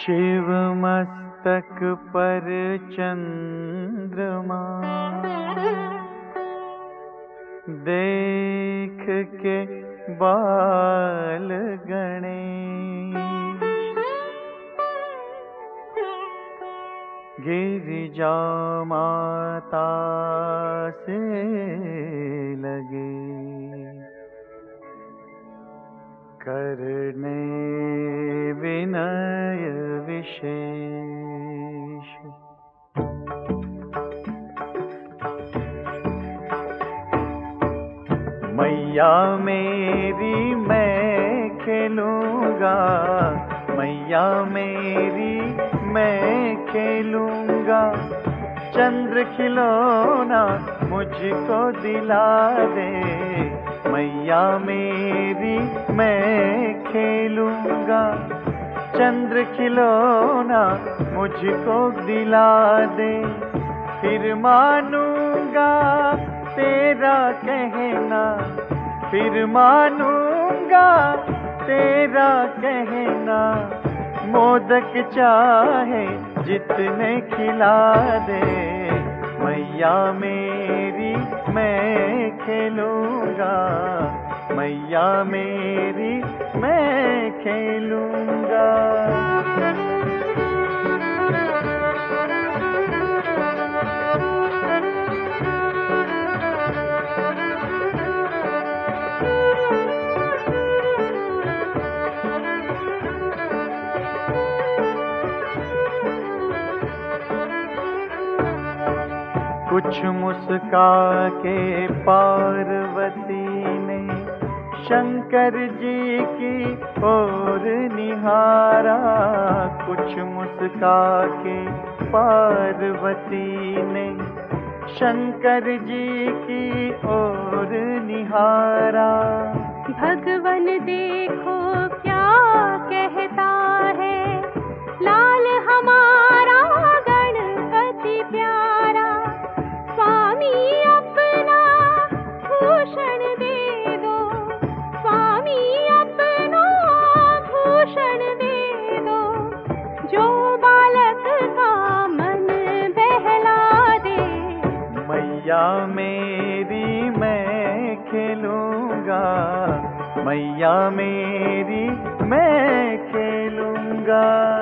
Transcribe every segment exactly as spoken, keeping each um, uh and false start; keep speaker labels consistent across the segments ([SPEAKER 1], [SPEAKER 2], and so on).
[SPEAKER 1] शिव मस्तक पर चंद्रमा देख के बाल गणेश, गिरिजा माता से लगे करने विनय विशेष। मैया मेरी मैं खेलूंगा, मैया मेरी मैं खेलूंगा, चंद्र खिलौना मुझको दिला दे। मैया मेरी मैं खेलूंगा, चंद्र खिलौना मुझको दिला दे। फिर मानूंगा तेरा कहना, फिर मानूंगा तेरा कहना, मोदक चाहे जितने खिला दे। मैया मेरी मैं खेलूंगा, मैया मेरी मैं खेलूंगा। कुछ मुस्का के पार्वती ने शंकर जी की ओर निहारा। कुछ मुस्का के पार्वती ने शंकर जी की ओर निहारा।
[SPEAKER 2] भगवन देखो क्या कहता है, लाल हमारा गणपति प्यारा। स्वामी अपना भूषण दे दो, स्वामी अपना भूषण दे दो, जो बालक का मन बहला दे।
[SPEAKER 1] मैया मेरी मैं खेलूंगा, मैया मेरी मैं खेलूंगा।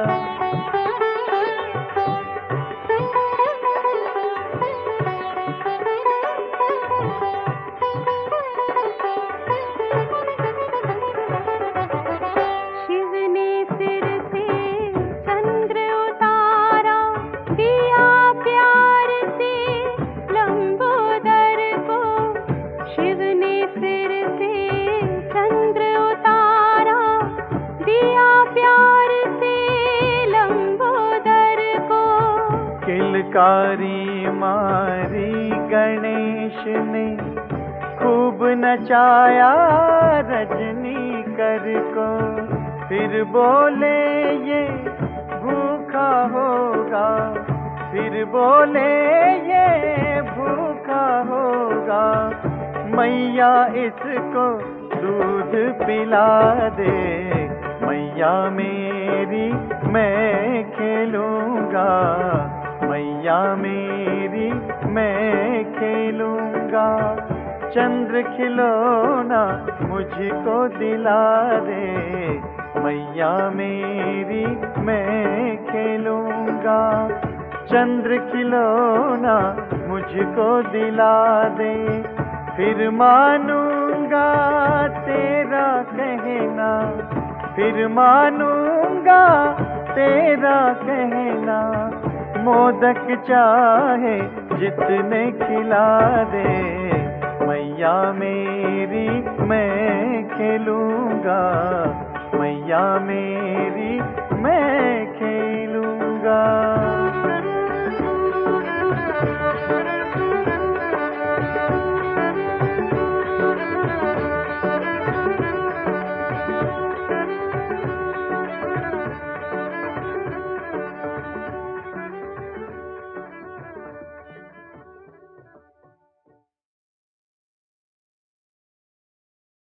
[SPEAKER 1] किलकारी मारी गणेश ने खूब नचाया रजनी कर को। फिर बोले ये भूखा होगा, फिर बोले ये भूखा होगा, मैया इसको दूध पिला दे। मैया मेरी मैं खेलूंगा, मैया मेरी मैं खेलूंगा, चंद्र खिलौना मुझको दिला दे। मैया मेरी मैं खेलूंगा, चंद्र खिलौना मुझको दिला दे। फिर मानूंगा तेरा कहना, फिर मानूंगा तेरा कहना, मोदक चाहे जितने खिला दे। मैया मेरी मैं खेलूंगा, मैया मेरी मैं खेलूंगा।